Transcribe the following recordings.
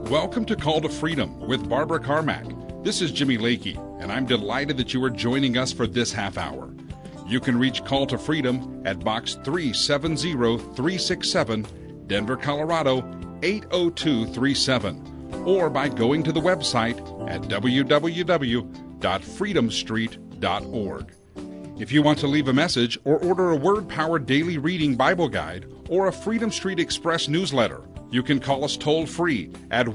Welcome to Call to Freedom with Barbara Carmack. This is Jimmy Lakey, and I'm delighted that you are joining us for this half hour. You can reach Call to Freedom at Box 370367, Denver, Colorado 80237, or by going to the website at www.freedomstreet.org. If you want to leave a message or order a Word-Powered Daily Reading Bible Guide or a Freedom Street Express newsletter, you can call us toll-free at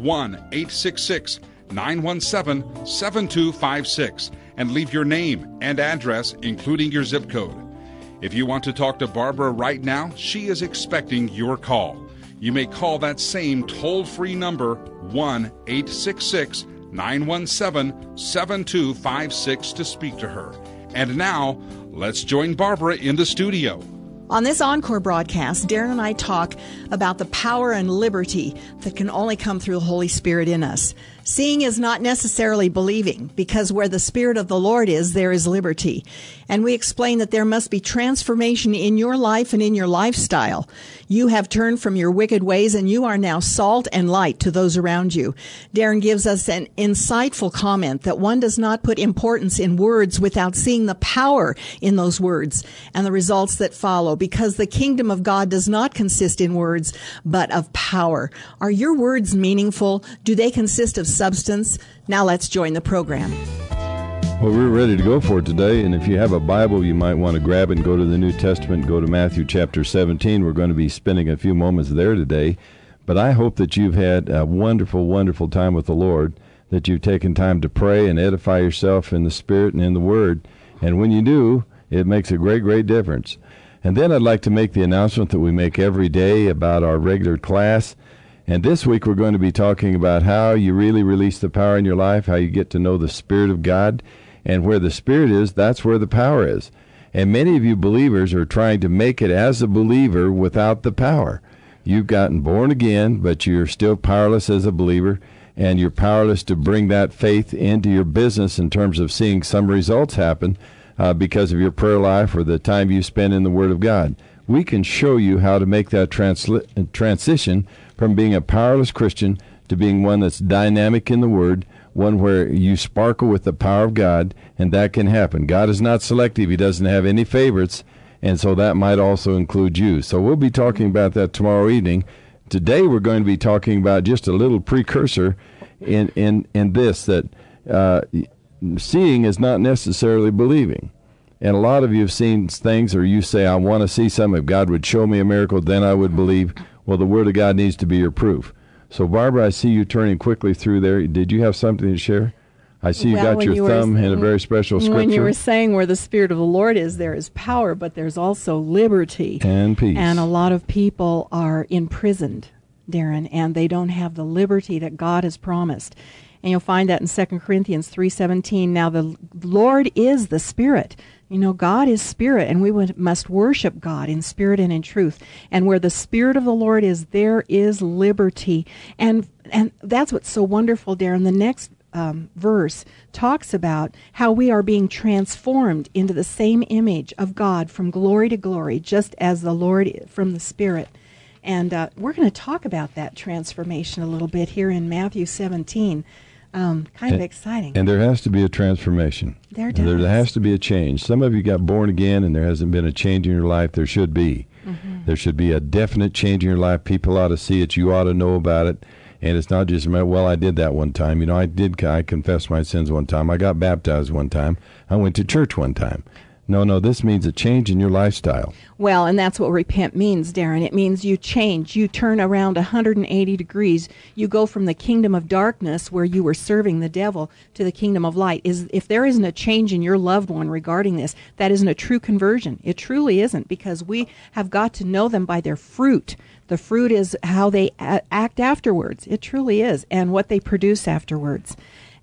1-866-917-7256 and leave your name and address, including your zip code. If you want to talk to Barbara right now, she is expecting your call. You may call that same toll-free number, 1-866-917-7256, to speak to her. And now, let's join Barbara in the studio. On this Encore broadcast, Darren and I talk about the power and liberty that can only come through the Holy Spirit in us. Seeing is not necessarily believing, because where the Spirit of the Lord is, there is liberty. And we explain that there must be transformation in your life and in your lifestyle. You have turned from your wicked ways, and you are now salt and light to those around you. Darren gives us an insightful comment that one does not put importance in words without seeing the power in those words and the results that follow, because the kingdom of God does not consist in words, but of power. Are your words meaningful? Do they consist of substance? Now let's join the program. Well, we're ready to go for it today, and if you have a Bible, you might want to grab it and go to the New Testament, go to Matthew chapter 17. We're going to be spending a few moments there today, but I hope that you've had a wonderful, wonderful time with the Lord, that you've taken time to pray and edify yourself in the Spirit and in the Word, and when you do, it makes a great, great difference. And then I'd like to make the announcement that we make every day about our regular class. And this week we're going to be talking about how you really release the power in your life, how you get to know the Spirit of God. And where the Spirit is, that's where the power is. And many of you believers are trying to make it as a believer without the power. You've gotten born again, but you're still powerless as a believer, and you're powerless to bring that faith into your business in terms of seeing some results happen because of your prayer life or the time you spend in the Word of God. We can show you how to make that transition from being a powerless Christian to being one that's dynamic in the Word, one where you sparkle with the power of God, and that can happen. God is not selective. He doesn't have any favorites, and so that might also include you. So we'll be talking about that tomorrow evening. Today we're going to be talking about just a little precursor in this, that seeing is not necessarily believing. And a lot of you have seen things, or you say, I want to see something. If God would show me a miracle, then I would believe. Well, the Word of God needs to be your proof. So, Barbara, I see you turning quickly through there. Did you have something to share? I see you got your thumb in a very special scripture. When you were saying where the Spirit of the Lord is, there is power, but there's also liberty. And peace. And a lot of people are imprisoned, Darren, and they don't have the liberty that God has promised. And you'll find that in 2 Corinthians 3:17. Now the Lord is the Spirit. You know, God is Spirit, and we must worship God in spirit and in truth. And where the Spirit of the Lord is, there is liberty. And that's what's so wonderful, Darren. The next verse talks about how we are being transformed into the same image of God from glory to glory, just as the Lord is from the Spirit. And we're going to talk about that transformation a little bit here in Matthew 17. Kind of exciting. And there has to be a transformation. There does. There has to be a change. Some of you got born again and there hasn't been a change in your life. There should be. Mm-hmm. There should be a definite change in your life. People ought to see it. You ought to know about it. And it's not just, well, I did that one time. You know, I confessed my sins one time. I got baptized one time. I went to church one time. No, this means a change in your lifestyle. Well, and that's what repent means, Darren. It means you change. You turn around 180 degrees. You go from the kingdom of darkness, where you were serving the devil, to the kingdom of light. If there isn't a change in your loved one regarding this, that isn't a true conversion. It truly isn't, because we have got to know them by their fruit. The fruit is how they act afterwards. It truly is, and what they produce afterwards.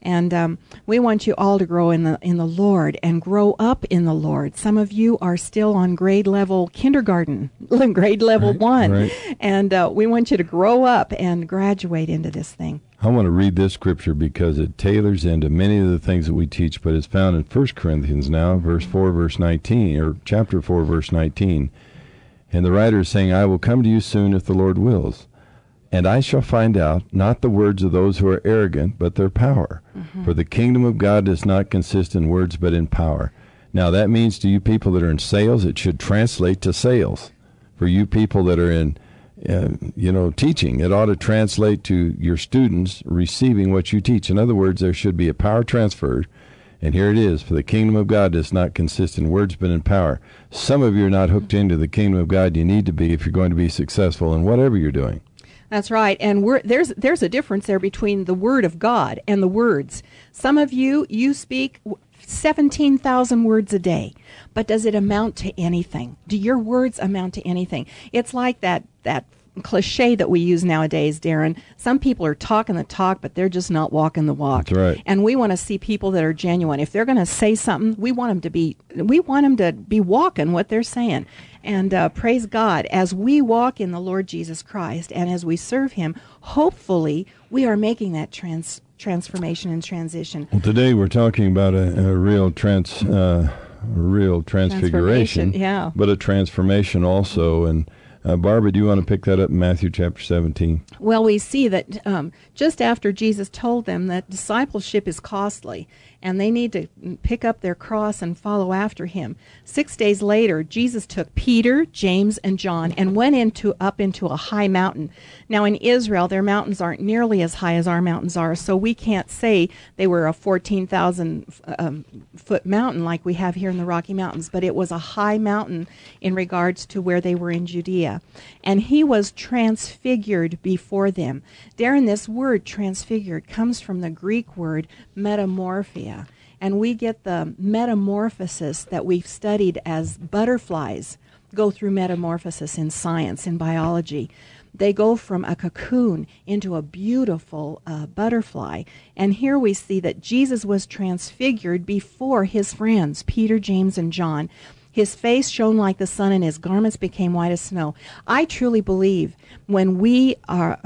And we want you all to grow in the Lord and grow up in the Lord. Some of you are still on grade level kindergarten, grade level 1. Right. And we want you to grow up and graduate into this thing. I want to read this scripture because it tailors into many of the things that we teach, but it's found in 1 Corinthians now, verse 4, verse 19, or chapter 4, verse 19. And the writer is saying, I will come to you soon if the Lord wills. And I shall find out not the words of those who are arrogant, but their power. For the kingdom of God does not consist in words, but in power. Now, that means to you people that are in sales, it should translate to sales. For you people that are in, teaching, it ought to translate to your students receiving what you teach. In other words, there should be a power transfer. And here it is. For the kingdom of God does not consist in words, but in power. Some of you are not hooked into the kingdom of God. You need to be if you're going to be successful in whatever you're doing. That's right. And there's a difference there between the Word of God and the words. Some of you speak 17,000 words a day, but does it amount to anything? Do your words amount to anything? It's like that cliche that we use nowadays, Darren. Some people are talking the talk, but they're just not walking the walk. That's right. And we want to see people that are genuine. If they're going to say something, we want them to be walking what they're saying. And praise God, as we walk in the Lord Jesus Christ and as we serve Him, hopefully we are making that transformation and transition. Well, today we're talking about a real transfiguration, yeah, but a transformation also. And Barbara, do you want to pick that up in Matthew chapter 17? Well, we see that just after Jesus told them that discipleship is costly and they need to pick up their cross and follow after Him, 6 days later, Jesus took Peter, James, and John and went up into a high mountain. Now, in Israel, their mountains aren't nearly as high as our mountains are, so we can't say they were a 14,000-foot mountain like we have here in the Rocky Mountains, but it was a high mountain in regards to where they were in Judea. And He was transfigured before them. Darren, this word transfigured comes from the Greek word metamorphia. And we get the metamorphosis that we've studied as butterflies go through metamorphosis in science, in biology. They go from a cocoon into a beautiful butterfly. And here we see that Jesus was transfigured before His friends, Peter, James, and John. His face shone like the sun, and His garments became white as snow. I truly believe when we are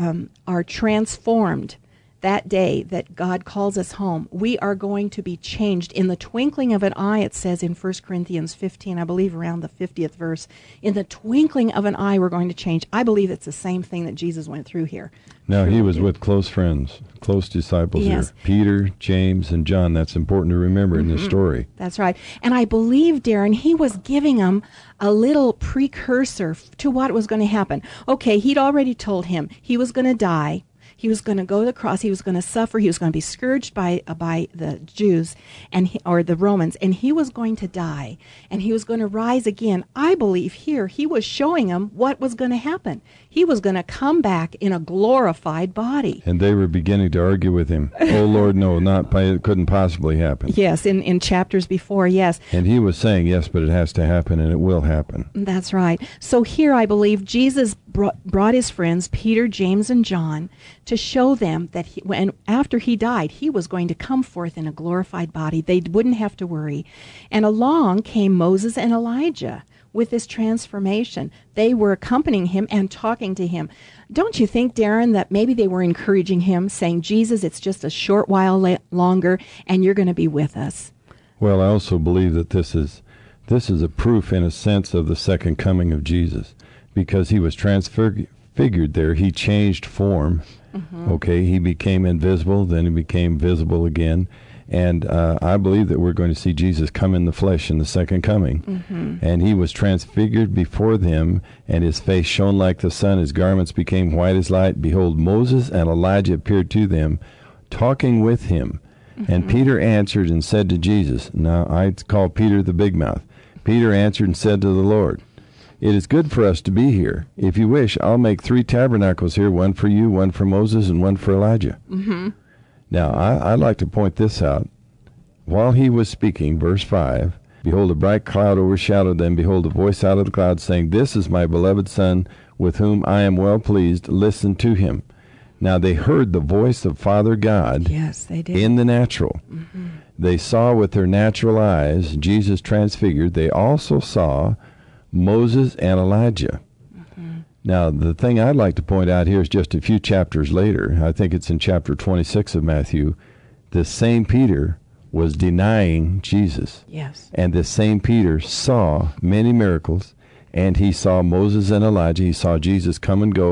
transformed that day that God calls us home, we are going to be changed in the twinkling of an eye. It says in 1 Corinthians 15, I believe around the 50th verse, in the twinkling of an eye we're going to change. I believe it's the same thing that Jesus went through here. Now, He was with close friends, close disciples here. Peter, James, and John. That's important to remember in this story. That's right. And I believe, Darren, He was giving them a little precursor to what was going to happen. Okay, He'd already told him He was going to die. He was going to go to the cross. He was going to suffer. He was going to be scourged by the Jews or the Romans, and He was going to die, and He was going to rise again. I believe here He was showing them what was going to happen. He was going to come back in a glorified body. And they were beginning to argue with Him. Oh, Lord, no, it couldn't possibly happen. Yes, in chapters before, yes. And He was saying, yes, but it has to happen, and it will happen. That's right. So here I believe Jesus brought His friends, Peter, James, and John, to show them that after He died, He was going to come forth in a glorified body. They wouldn't have to worry. And along came Moses and Elijah with this transformation. They were accompanying Him and talking to Him. Don't you think, Darren, that maybe they were encouraging Him, saying, Jesus, it's just a short while longer, and you're going to be with us? Well, I also believe that this is a proof, in a sense, of the second coming of Jesus, because He was transfigured there. He changed form. Okay, He became invisible, then He became visible again. And I believe that we're going to see Jesus come in the flesh in the second coming. And He was transfigured before them, and His face shone like the sun. His garments became white as light. Behold, Moses and Elijah appeared to them, talking with Him. And Peter answered and said to Jesus, now I call Peter the big mouth. Peter answered and said to the Lord, it is good for us to be here. If you wish, I'll make 3 tabernacles here, one for you, one for Moses, and one for Elijah. Now, I'd like to point this out. While He was speaking, verse 5, behold, a bright cloud overshadowed them. Behold, a voice out of the cloud saying, this is my beloved Son, with whom I am well pleased. Listen to Him. Now, they heard the voice of Father God. Yes, they did. In the natural. They saw with their natural eyes Jesus transfigured. They also saw Moses and Elijah. Now, the thing I'd like to point out here is just a few chapters later. I think it's in chapter 26 of Matthew. This same Peter was denying Jesus. Yes. And this same Peter saw many miracles, and he saw Moses and Elijah. He saw Jesus come and go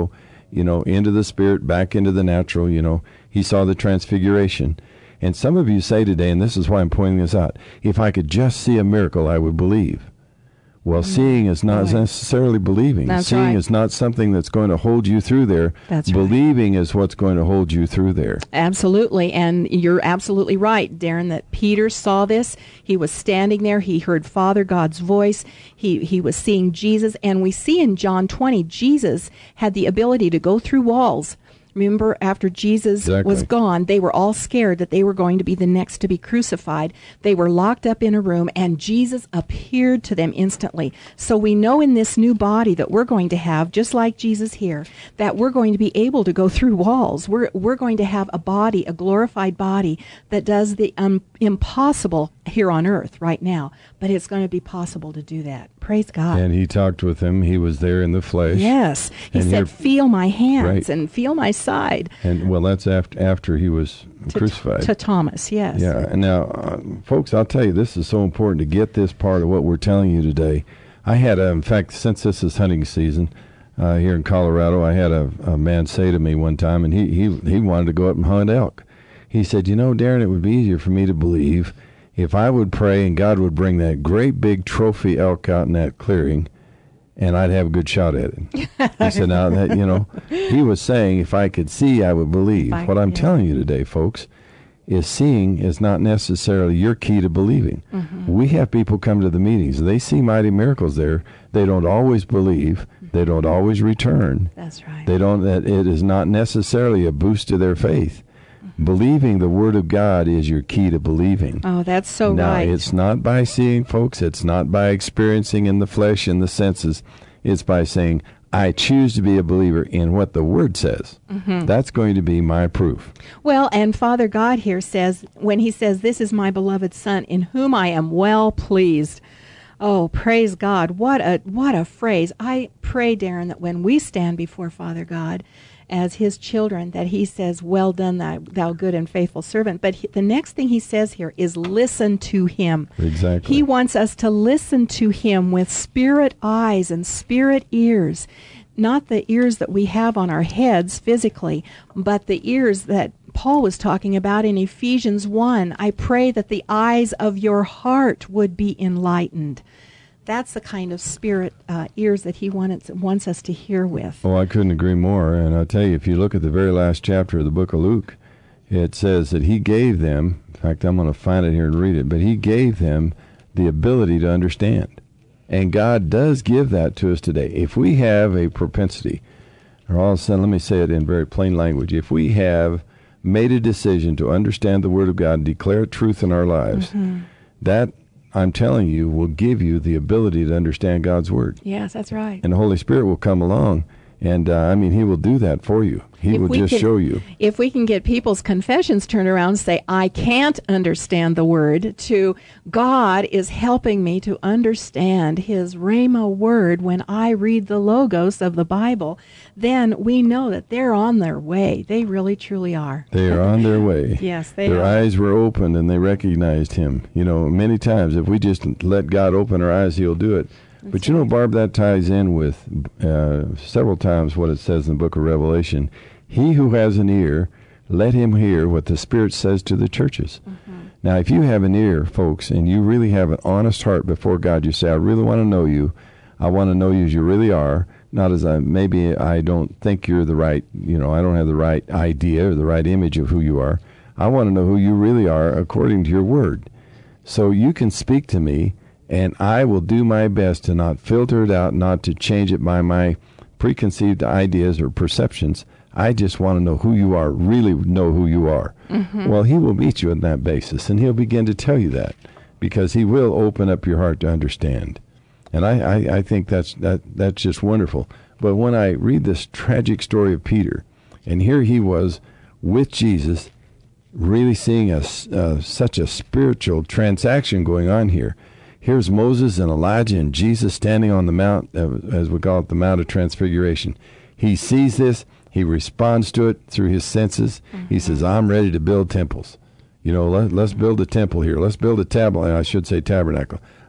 into the spirit, back into the natural. He saw the transfiguration. And some of you say today, and this is why I'm pointing this out, if I could just see a miracle, I would believe. Well, seeing is not necessarily believing. That's seeing right. is not something that's going to hold you through there. That's Believing is what's going to hold you through there. Absolutely. And you're absolutely right, Darren, that Peter saw this. He was standing there. He heard Father God's voice. He was seeing Jesus. And we see in John 20, Jesus had the ability to go through walls. Remember, after Jesus was gone, they were all scared that they were going to be the next to be crucified. They were locked up in a room, and Jesus appeared to them instantly. So we know in this new body that we're going to have, just like Jesus here, that we're going to be able to go through walls. We're going to have a body, a glorified body, that does the impossible here on earth right now. But it's going to be possible to do that. Praise God. And he talked with him. He was there in the flesh. Yes. He said, feel my hands and feel my side. And, well, that's after he was crucified. To Thomas, yes. Yeah. And now, folks, I'll tell you, this is so important to get this part of what we're telling you today. I had, in fact, since this is hunting season here in Colorado, I had a man say to me one time, and he wanted to go up and hunt elk. He said, Darren, it would be easier for me to believe if I would pray and God would bring that great big trophy elk out in that clearing, and I'd have a good shot at it. He said, now that, he was saying if I could see, I would believe. What I'm telling you today, folks, is seeing is not necessarily your key to believing. Mm-hmm. We have people come to the meetings. They see mighty miracles there. They don't always believe. They don't always return. That's right. It is not necessarily a boost to their faith. Believing the Word of God is your key to believing. Oh, that's so now, right. Now, it's not by seeing, folks. It's not by experiencing in the flesh and the senses. It's by saying, I choose to be a believer in what the Word says. Mm-hmm. That's going to be my proof. Well, and Father God here says, when he says, this is my beloved Son, in whom I am well pleased. Oh, praise God. What a phrase. I pray, Darren, that when we stand before Father God as his children, that he says, well done, thou good and faithful servant. But the next thing he says here is listen to him. Exactly. He wants us to listen to him with spirit eyes and spirit ears. Not the ears that we have on our heads physically, but the ears that Paul was talking about in Ephesians 1. I pray that the eyes of your heart would be enlightened. That's the kind of spirit ears that he wants us to hear with. Oh, I couldn't agree more. And I'll tell you, if you look at the very last chapter of the book of Luke, it says that he gave them, in fact, I'm going to find it here and read it, but he gave them the ability to understand. And God does give that to us today. If we have a propensity, or all of a sudden, let me say it in very plain language, if we have made a decision to understand the Word of God and declare truth in our lives, that, I'm telling you, will give you the ability to understand God's Word. Yes, that's right. And the Holy Spirit will come along, and he will do that for you. He will just show you. If we can get people's confessions turned around and say, I can't understand the Word, to God is helping me to understand His Rhema Word when I read the Logos of the Bible, then we know that they're on their way. They really, truly are. They are on their way. Yes, they Their are. eyes were opened and they recognized Him. Many times if we just let God open our eyes, He'll do it. But Barb, that ties in with several times what it says in the book of Revelation. He who has an ear, let him hear what the Spirit says to the churches. Mm-hmm. Now, if you have an ear, folks, and you really have an honest heart before God, you say, I really want to know you. I want to know you as you really are. Not as maybe I don't think you're the right, I don't have the right idea or the right image of who you are. I want to know who you really are according to your word. So you can speak to me, and I will do my best to not filter it out, not to change it by my preconceived ideas or perceptions. I just want to know who you are, really know who you are. Mm-hmm. Well, He will meet you on that basis, and He'll begin to tell you that, because He will open up your heart to understand. And I think that's just wonderful. But when I read this tragic story of Peter, and here he was with Jesus, really seeing such a spiritual transaction going on here. Here's Moses and Elijah and Jesus standing on the mount, as we call it, the Mount of Transfiguration. He sees this. He responds to it through his senses. Mm-hmm. He says, I'm ready to build temples. Let's build a temple here. Let's build a tabernacle.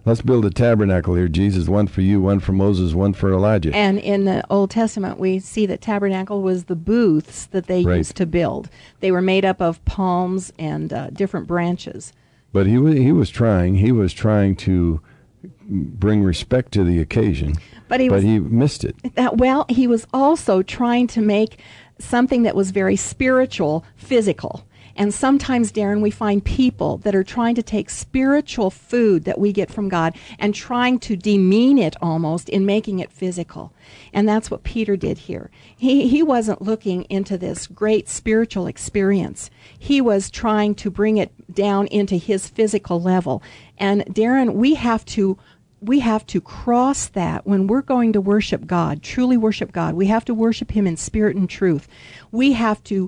let's build a tabernacle here, Jesus, one for you, one for Moses, one for Elijah. And in the Old Testament, we see that tabernacle was the booths that they used to build. They were made up of palms and different branches. But he was trying to bring respect to the occasion, but he missed it. He was also trying to make something that was very spiritual physical. And sometimes, Darren, we find people that are trying to take spiritual food that we get from God and trying to demean it almost in making it physical. And that's what Peter did here. He wasn't looking into this great spiritual experience. He was trying to bring it down into his physical level. And Darren, we have to cross that when we're going to worship God, truly worship God. We have to worship him in spirit and truth. We have to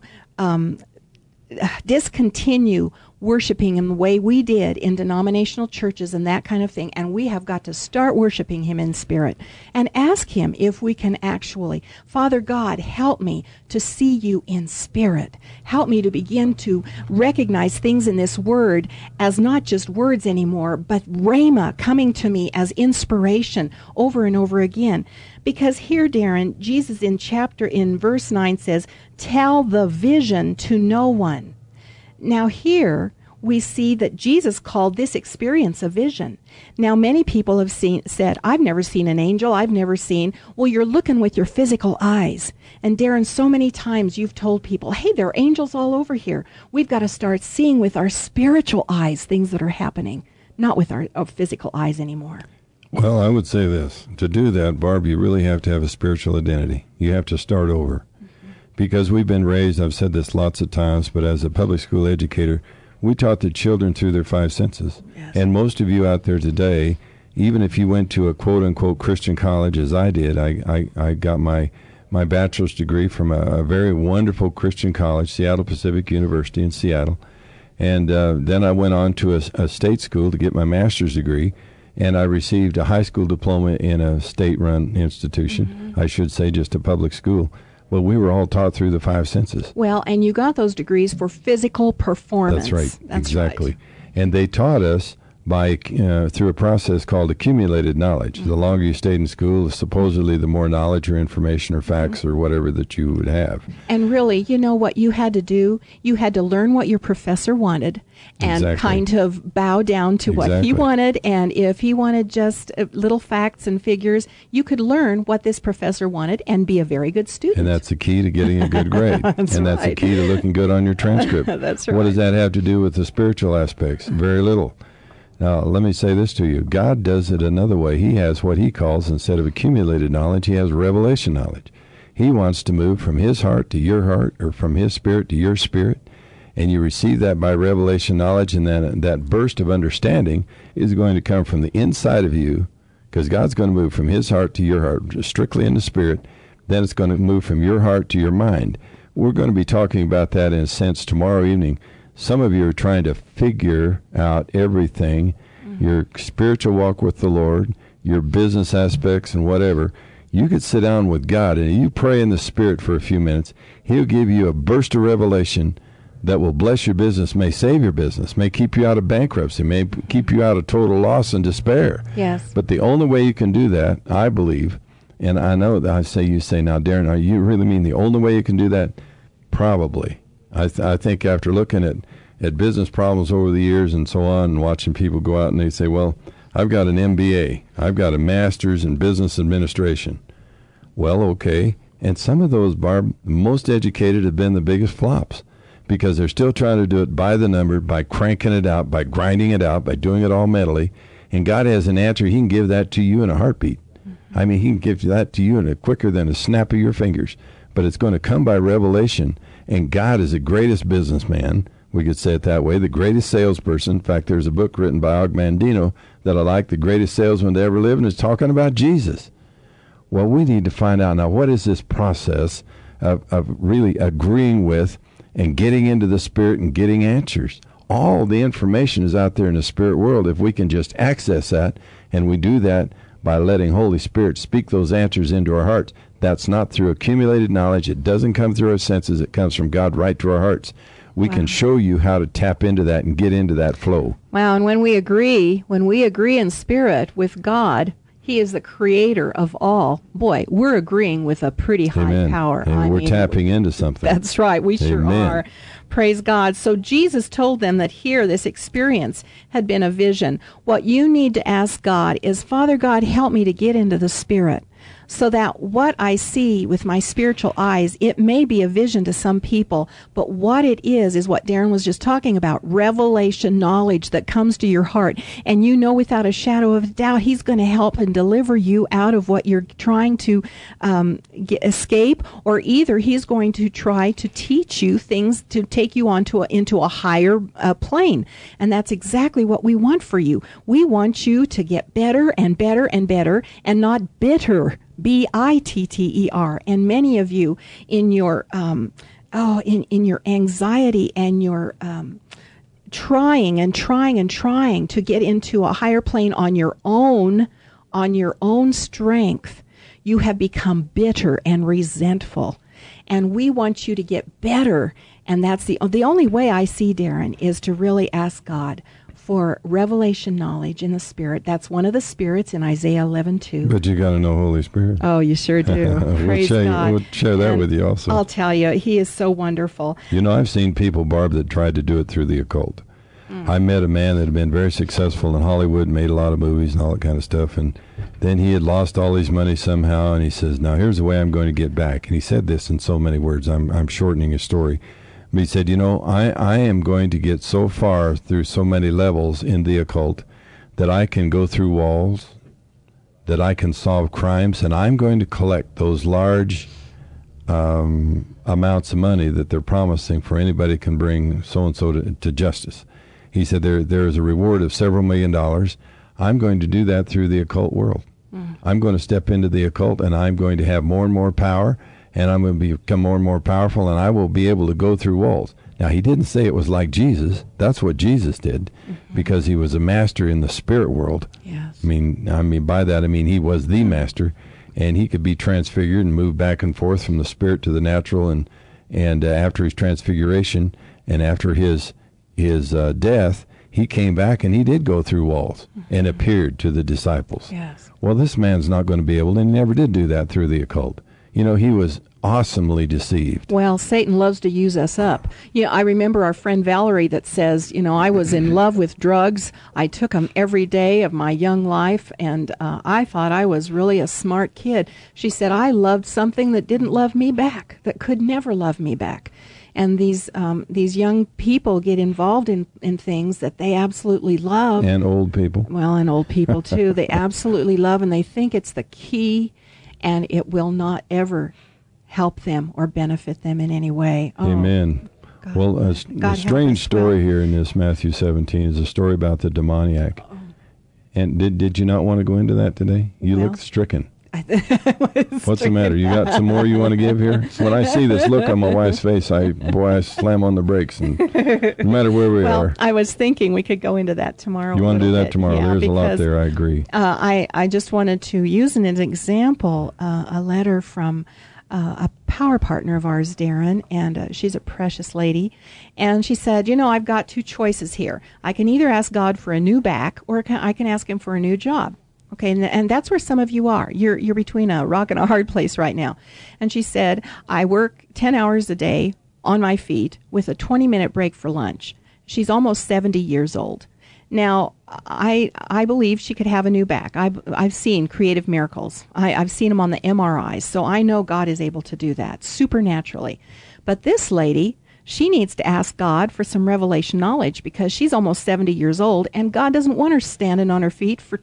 discontinue worshiping him the way we did in denominational churches and that kind of thing, and we have got to start worshiping him in spirit and ask him if we can actually, Father God, help me to see you in spirit. Help me to begin to recognize things in this word as not just words anymore, but rhema coming to me as inspiration over and over again. Because here, Darren, Jesus in verse 9 says, tell the vision to no one. Now here, we see that Jesus called this experience a vision. Now, many people have said, I've never seen an angel, I've never seen, well, you're looking with your physical eyes. And Darren, so many times you've told people, hey, there are angels all over here. We've got to start seeing with our spiritual eyes things that are happening, not with our physical eyes anymore. Well, I would say this. To do that, Barb, you really have to have a spiritual identity. You have to start over. Because we've been raised, I've said this lots of times, but as a public school educator, we taught the children through their five senses. Yes. And most of you out there today, even if you went to a quote-unquote Christian college, as I did, I got my bachelor's degree from a very wonderful Christian college, Seattle Pacific University in Seattle. And then I went on to a state school to get my master's degree, and I received a high school diploma in a state-run institution. Mm-hmm. I should say just a public school. Well, we were all taught through the five senses. Well, and you got those degrees for physical performance. That's right. Exactly. Right. And they taught us by through a process called accumulated knowledge. Mm-hmm. The longer you stayed in school, supposedly the more knowledge or information or facts mm-hmm. or whatever that you would have. And really, you know what you had to do? You had to learn what your professor wanted and exactly. kind of bow down to exactly. what he wanted. And if he wanted just little facts and figures, you could learn what this professor wanted and be a very good student. And that's the key to getting a good grade. That's and that's right. the key to looking good on your transcript. That's right. What does that have to do with the spiritual aspects? Very little. Now, let me say this to you. God does it another way. He has what he calls, instead of accumulated knowledge, he has revelation knowledge. He wants to move from his heart to your heart, or from his spirit to your spirit, and you receive that by revelation knowledge, and then that burst of understanding is going to come from the inside of you, because God's going to move from his heart to your heart, strictly in the spirit. Then it's going to move from your heart to your mind. We're going to be talking about that in a sense tomorrow evening. Some of you are trying to figure out everything, mm-hmm. your spiritual walk with the Lord, your business aspects and whatever. You could sit down with God and you pray in the Spirit for a few minutes. He'll give you a burst of revelation that will bless your business, may save your business, may keep you out of bankruptcy, may keep you out of total loss and despair. Yes. But the only way you can do that, I believe, and I know that you say, now, Darren, are you really mean the only way you can do that? Probably. I think after looking at business problems over the years and so on, and watching people go out and they say, well, I've got an MBA. I've got a master's in business administration. Well, okay. And some of those, Barb, most educated have been the biggest flops because they're still trying to do it by the number, by cranking it out, by grinding it out, by doing it all mentally. And God has an answer. He can give that to you in a heartbeat. Mm-hmm. I mean, he can give that to you in a quicker than a snap of your fingers. But it's going to come by revelation. And God is the greatest businessman, we could say it that way, the greatest salesperson. In fact, there's a book written by Og Mandino that I like, The Greatest Salesman to Ever Live, and it's talking about Jesus. Well, we need to find out now, what is this process of really agreeing with and getting into the Spirit and getting answers? All the information is out there in the spirit world if we can just access that, and we do that by letting Holy Spirit speak those answers into our hearts. That's not through accumulated knowledge. It doesn't come through our senses. It comes from God right to our hearts. we can show you how to tap into that and get into that flow. Wow, and when we agree in spirit with God, He is the creator of all. Boy, we're agreeing with a pretty high power. And we're tapping into something. That's right. We sure are. Praise God. So Jesus told them that here, this experience had been a vision. What you need to ask God is, Father God, help me to get into the Spirit, so that what I see with my spiritual eyes, it may be a vision to some people, but what it is what Darren was just talking about, revelation knowledge that comes to your heart. And you know without a shadow of a doubt, He's going to help and deliver you out of what you're trying to escape, or either He's going to try to teach you things to take you into a higher plane. And that's exactly what we want for you. We want you to get better and better and better, and not bitter. bitter. And many of you in your in your anxiety and your trying to get into a higher plane on your own strength, you have become bitter and resentful. And we want you to get better. And that's the only way I see, Darren, is to really ask God for revelation knowledge in the Spirit. That's one of the spirits in Isaiah 11:2. But you got to know Holy Spirit. Oh, you sure do. Praise God. We'll share that with you also. I'll tell you, He is so wonderful. You know, I've seen people, Barb, that tried to do it through the occult. I met a man that had been very successful in Hollywood, made a lot of movies and all that kind of stuff, and then he had lost all his money somehow, and he says, now here's the way I'm going to get back. And he said this in so many words. I'm shortening his story. But he said, you know, I am going to get so far through so many levels in the occult that I can go through walls, that I can solve crimes, and I'm going to collect those large amounts of money that they're promising for anybody can bring so-and-so to justice. He said there is a reward of several $1 million. I'm going to do that through the occult world. I'm going to step into the occult, and I'm going to have more and more power, and I'm going to become more and more powerful, and I will be able to go through walls. Now, he didn't say it was like Jesus. That's what Jesus did, because he was a master in the spirit world. Yes. I mean, by that, I mean he was the master, and he could be transfigured and move back and forth from the spirit to the natural, and after his transfiguration and after his death, he came back and he did go through walls and appeared to the disciples. Yes. Well, this man's not going to be able, and he never did do that through the occult. You know, he was awesomely deceived. Well, Satan loves to use us up. You know, I remember our friend Valerie that says, you know, I was in love with drugs. I took them every day of my young life, and I thought I was really a smart kid. She said, I loved something that didn't love me back, that could never love me back. And these young people get involved in things that they absolutely love. And old people. Well, and old people, too. They absolutely love, and they think it's the key, and it will not ever help them or benefit them in any way. Oh, Amen. God. Well, a strange story here in this Matthew 17 is a story about the demoniac. Oh. And did you not want to go into that today? You look stricken. What's the matter? You got some more you want to give here? When I see this look on my wife's face, I slam on the brakes, and no matter where we are. I was thinking we could go into that tomorrow. You want to do that tomorrow? Yeah, there's a lot there, I agree. I just wanted to use an example, a letter from a power partner of ours, Darren, and she's a precious lady. And she said, you know, I've got two choices here. I can either ask God for a new back, or I can ask him for a new job. Okay, and that's where some of you are. You're between a rock and a hard place right now. And she said, I work 10 hours a day on my feet with a 20-minute break for lunch. She's almost 70 years old. Now, I believe she could have a new back. I've seen creative miracles. I've seen them on the MRIs, so I know God is able to do that supernaturally. But this lady, she needs to ask God for some revelation knowledge, because she's almost 70 years old, and God doesn't want her standing on her feet for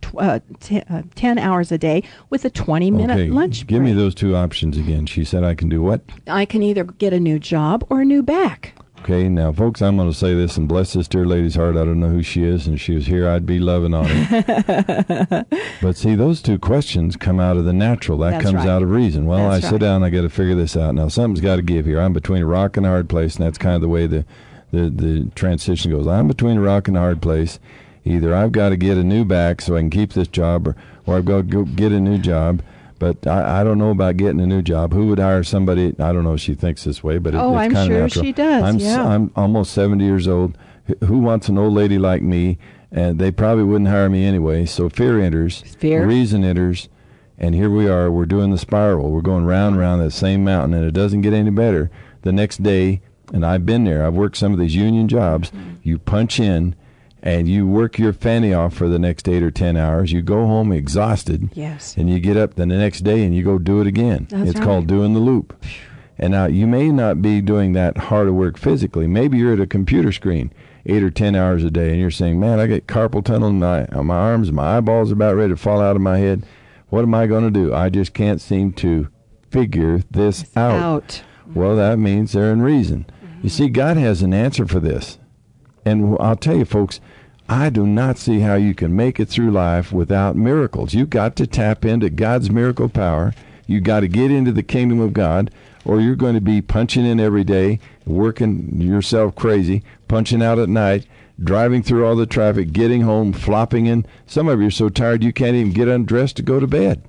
10 hours a day with a 20-minute lunch break. Give me those two options again. She said I can do what? I can either get a new job or a new back. Okay, now, folks, I'm going to say this, and bless this dear lady's heart. I don't know who she is, and if she was here, I'd be loving on her. But see, those two questions come out of the natural. That comes out of reason. Well, I sit down, I got to figure this out. Now, something's got to give here. I'm between a rock and a hard place, and that's kind of the way the transition goes. I'm between a rock and a hard place. Either I've got to get a new back so I can keep this job, or I've got to go get a new job. But I don't know about getting a new job. Who would hire somebody? I don't know if she thinks this way, but it's kind of natural. I'm sure she does. I'm almost 70 years old. Who wants an old lady like me? And they probably wouldn't hire me anyway. So fear enters. Reason enters. And here we are. We're doing the spiral. We're going round and round that same mountain, and it doesn't get any better. The next day, and I've been there. I've worked some of these union jobs. You punch in, and you work your fanny off for the next 8 or 10 hours. You go home exhausted. Yes. And you get up the next day and you go do it again. It's called doing the loop. And now you may not be doing that hard of work physically. Maybe you're at a computer screen 8 or 10 hours a day, and you're saying, man, I get carpal tunnel in my arms. My eyeballs are about ready to fall out of my head. What am I going to do? I just can't seem to figure this out. Well, that means they're in reason. You see, God has an answer for this. And I'll tell you, folks, I do not see how you can make it through life without miracles. You've got to tap into God's miracle power. You've got to get into the kingdom of God, or you're going to be punching in every day, working yourself crazy, punching out at night, driving through all the traffic, getting home, flopping in. Some of you are so tired you can't even get undressed to go to bed.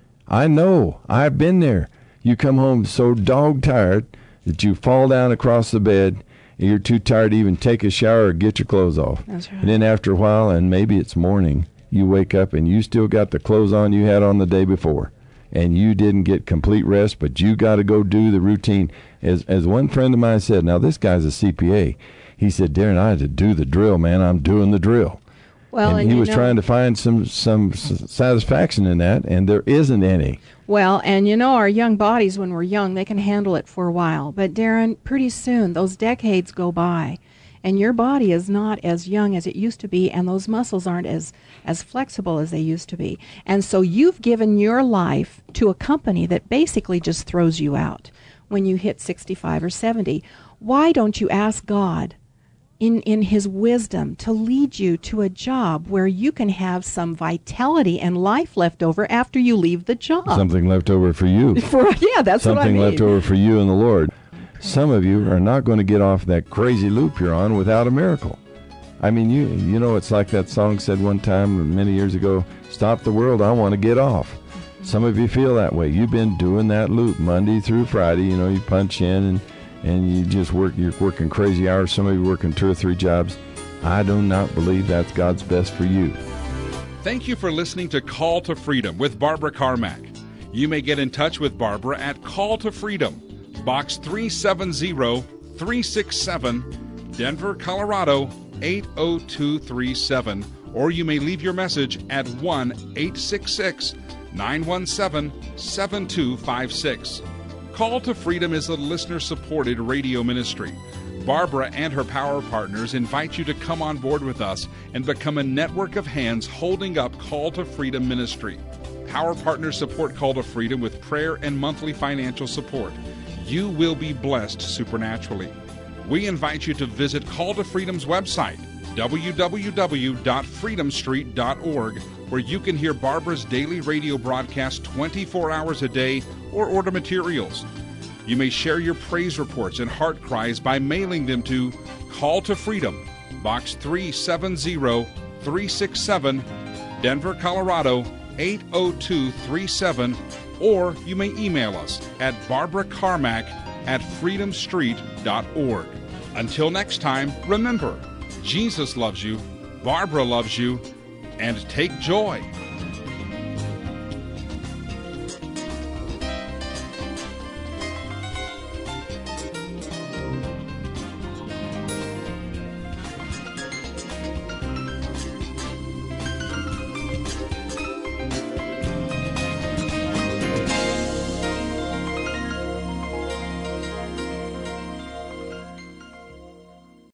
I know. I've been there. You come home so dog tired that you fall down across the bed. You're too tired to even take a shower or get your clothes off. That's right. And then after a while, and maybe it's morning, you wake up and you still got the clothes on you had on the day before. And you didn't get complete rest, but you got to go do the routine. As one friend of mine said, now this guy's a CPA. He said, Darren, I had to do the drill, man. I'm doing the drill. Well, and he was trying to find some satisfaction in that, and there isn't any. Well, and you know, our young bodies, when we're young, they can handle it for a while. But Darren, pretty soon, those decades go by, and your body is not as young as it used to be, and those muscles aren't as flexible as they used to be. And so you've given your life to a company that basically just throws you out when you hit 65 or 70. Why don't you ask God in his wisdom to lead you to a job where you can have some vitality and life left over after you leave the job? Something left over for you. That's what I mean. Something left over for you and the Lord. Some of you are not going to get off that crazy loop you're on without a miracle. I mean, you know, it's like that song said one time many years ago, stop the world, I want to get off. Some of you feel that way. You've been doing that loop Monday through Friday. You know, you punch in and you just work. You're working crazy hours. Some of you working 2 or 3 jobs. I do not believe that's God's best for you. Thank you for listening to Call to Freedom with Barbara Carmack. You may get in touch with Barbara at Call to Freedom, Box 370-367, Denver, Colorado 80237, or you may leave your message at 1-866-917-7256. Call to Freedom is a listener-supported radio ministry. Barbara and her power partners invite you to come on board with us and become a network of hands holding up Call to Freedom ministry. Power partners support Call to Freedom with prayer and monthly financial support. You will be blessed supernaturally. We invite you to visit Call to Freedom's website, www.freedomstreet.org, where you can hear Barbara's daily radio broadcast 24 hours a day or order materials. You may share your praise reports and heart cries by mailing them to Call to Freedom, Box 370-367, Denver, Colorado 80237, or you may email us at barbaracarmack@freedomstreet.org. Until next time, remember, Jesus loves you, Barbara loves you, and take joy